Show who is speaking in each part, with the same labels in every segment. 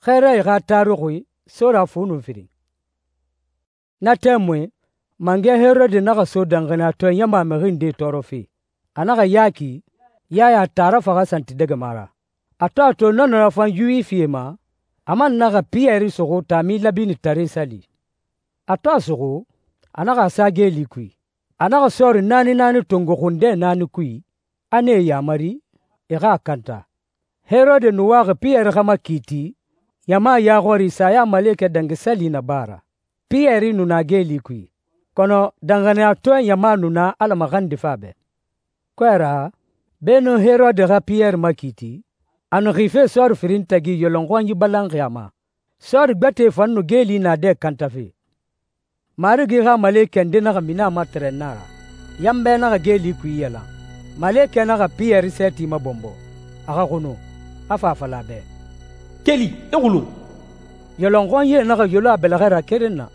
Speaker 1: khere ga tarugui sora funu firi. Na temwe mange Herode naga so dangana to yama merinde torofi. Anaga yaki yaya tara faga santi daga mara. Ato nonora fan yui fiema aman naga Pierre sogo tami labini tare sali. Ato sogo anaga sage likui. Anaga sori nani tongo hunde nani kui. Ane yamari ega kanta. Herode nuwaga Pierre kama kiti yama yagori saya maleke dangisali na bara. Pierre nunage likui. Kono dangane ato yama nuna ala magandi fabe. Kwera beno Herode ga Pierre makiti. Anu gife sor firintagi yolongwanyi balang yama. Sor gbete fannu geli na de kantafi. Marigi ga maleke ndena ga mina matre nara. Yambe na ga geli kuyela. Maleke na ga Pierre seti mabombo. Aga kuno. Afa falabe.
Speaker 2: Keli, egulu.
Speaker 1: Yolongwanyi na ga yolo abelagera kerena.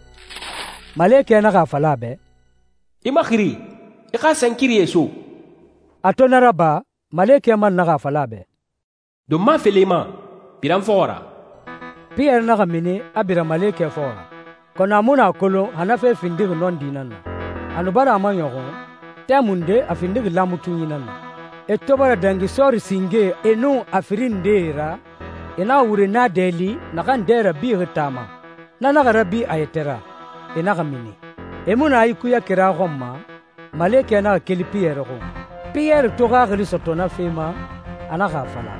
Speaker 1: Maleke na ga falabe.
Speaker 2: Imakhiri. Ika sankiri yeso.
Speaker 1: Ato naraba maleke man na ga falabe.
Speaker 2: Do ma felema. Biram fora.
Speaker 1: Pierre na ga mini abira maleke fora. Kona muna kolo hanafe findig non dinana. Anubara amanyogo. Temunde afindig lamutu yinana. Etobara dangi sori singe enu afirindera. Ena ure na deli nakandera bi retama. Na nagarabi ayetera. Enaga mini. Emuna ayikuya kira gomma. Maleke na keli Pierre go. Pierre toga gili sotona fema. Anaga fala.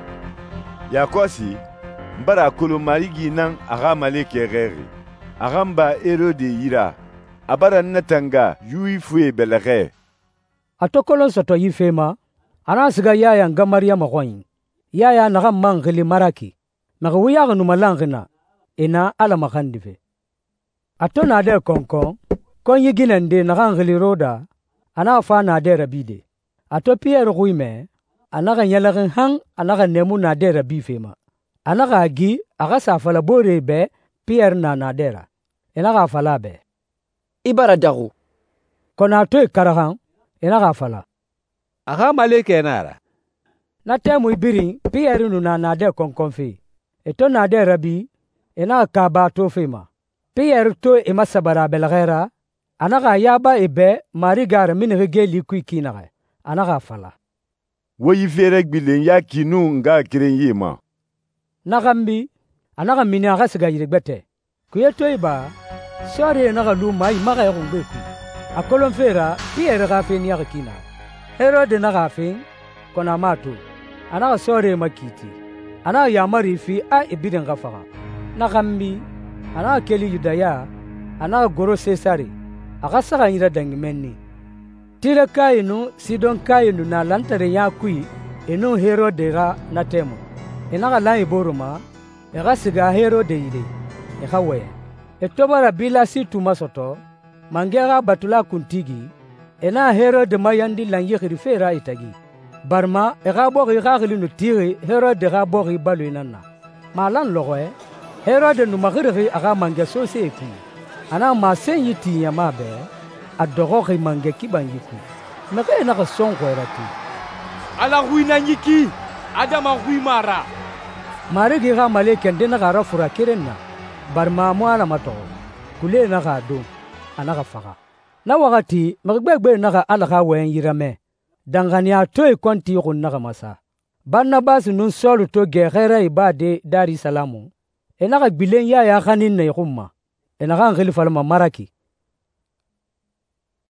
Speaker 3: Yakosi. Mbara kolo marigi nang aga maleke geri. Agamba Herode yira. Abara natanga yui fue belage.
Speaker 1: Atokolo soto yifema. Anasiga yaya nga Maria magoyin. Yaya naga mangili maraki. Naga wuyaga numalangina. Ina ala makandive. Ato nade konkon. Konyi ginende naga ngili roda. Anafa nade rabide. Ato Pierre guime. Anaga nyalagin hang. Anaga nemu nade rabifema. Anaga agi. Aga safala bore be. Pierre na nadera. Enaga fala be.
Speaker 4: Ibara dagu.
Speaker 1: Kona toy karahan. Enaga fala.
Speaker 5: Aga maleke nara.
Speaker 1: Na temu ibiri Pierre nuna nade konkonfi. Eto nade rabi. Enaga kaba to fema. Pierre to emasabara belagera. Anaga yaba ebe marigara minige likui kinaga. Anaga fala.
Speaker 3: Woyi ferek bilen ya kinu nga kiren yema.
Speaker 1: Nagambi. Anaga mini aga siga yirigbete. Kuyeto iba. Sori naga luma imaga yagungbeku. Akolon fera Pierre gafe niyaga kina. Herode naga fe kona matu. Anaga sori makiti. Anaga yamari fi a ibiden gafaga. Nagambi. Anaga keli Yudaya. Anaga goro Cesare. Aga saga nyira dangimenni. Tire kayinu Sidon kayinu na lantare yakui enu Herode ga na temo. Enaga lan iboruma. Ega siga Herode yide. Ega we. Etobara bila si tumasoto. Mangera batula kuntigi. Ena Herode mayandi lan yekiri fera itagi. Barma ega bogi gagili no tiri Herode ga bogi balu inana. Malan logoe. Herode no magiri aga mange soseku. Ana masen yiti yamabe. Adogo mange kiban yiku. Maka ena ka sonko erati.
Speaker 5: Ala huina yiki. Adama huimara.
Speaker 1: Marigi ga maleke ndena gara fura kirenna. Barma mwana mato. Kule na ga do. Anaga faga. Na wakati magbegbe naga alaga wen yirame. Dangania toy konti yukun naga masa. Barnabas nun solu to gegera ibade Dar es Salaam. Enaga bilen ya kanin na yukuma. Enaga ngili falma maraki.